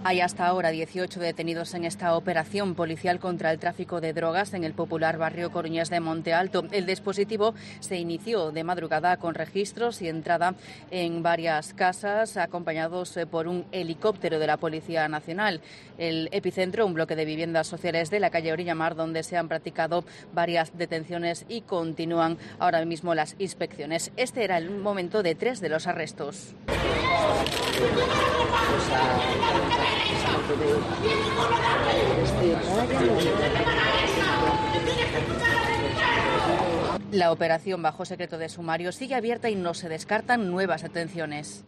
Hay hasta ahora 18 detenidos en esta operación policial contra el tráfico de drogas en el popular barrio coruñés de Monte Alto. El dispositivo se inició de madrugada con registros y entrada en varias casas, acompañados por un helicóptero de la Policía Nacional. El epicentro, un bloque de viviendas sociales de la calle Orillamar, donde se han practicado varias detenciones y continúan ahora mismo las inspecciones. Este era el momento de 3 de los arrestos. La operación bajo secreto de sumario sigue abierta y no se descartan nuevas detenciones.